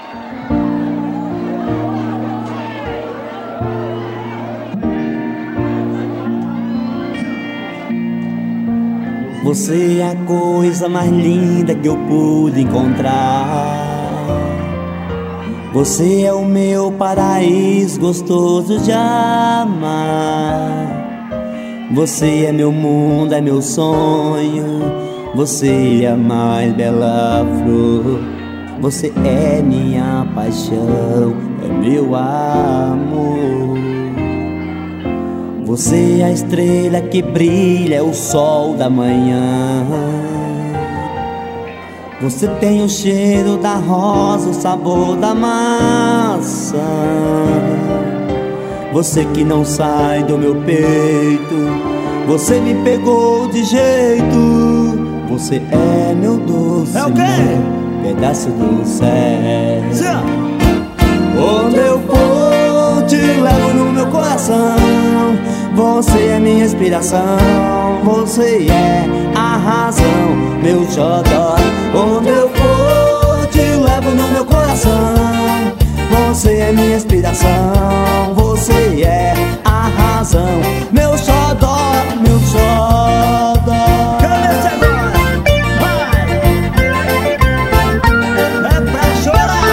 Você é a coisa mais linda que eu pude encontrar. Você é o meu paraíso gostoso de amar. Você é meu mundo, é meu sonho. Você é a mais bela flor. Você é minha paixão, é meu amor. Você é a estrela que brilha, é o sol da manhã. Você tem o cheiro da rosa, o sabor da maçã. Você que não sai do meu peito, você me pegou de jeito. Você é meu doce, é o quê? Pedaço do céu. Onde eu for, te levo no meu coração. Você é minha inspiração, você é a razão, meu xodó. Onde eu for, te levo no meu coração. Você é minha inspiração, você é a razão, meu xodó, meu xodó. Comece agora, vai! É pra chorar!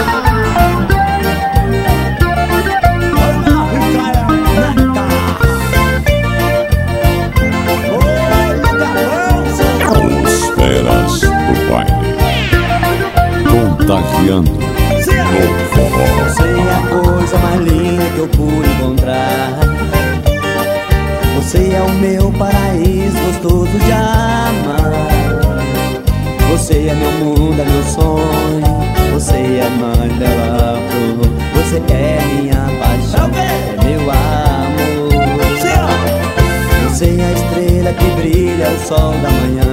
Contagiando no forró. Você é a coisa mais linda que eu pude encontrar. Você é o meu paraíso gostoso de amar. Você é meu mundo, é meu sonho. Você é a mais bela flor. Você é minha paixão, é meu amor. Você é a estrela que brilha, o sol da manhã.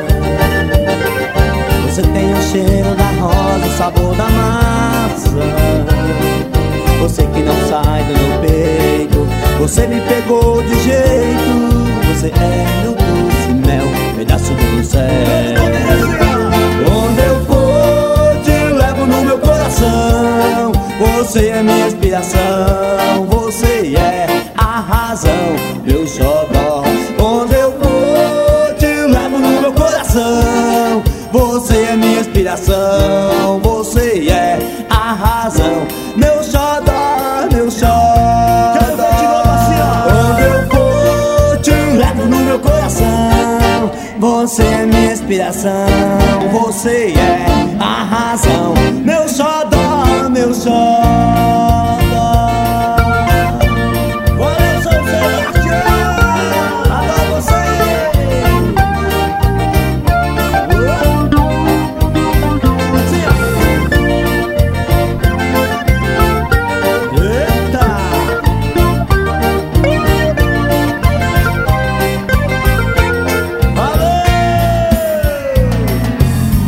Você tem o cheiro da rosa, o sabor da maçã. Você que não sai do meu peito, você me pegou de jeito. Você é meu doce mel, pedaço do céu. Onde eu for, te levo no meu coração. Você é minha inspiração, você é a razão, meu xodó. Onde eu for, te levo no meu coração. Você é minha inspiração, você é a razão, meu xodó, meu xodó. Onde eu for, te levo no meu coração. Você é minha inspiração, você é a razão, meu xodó, meu xodó.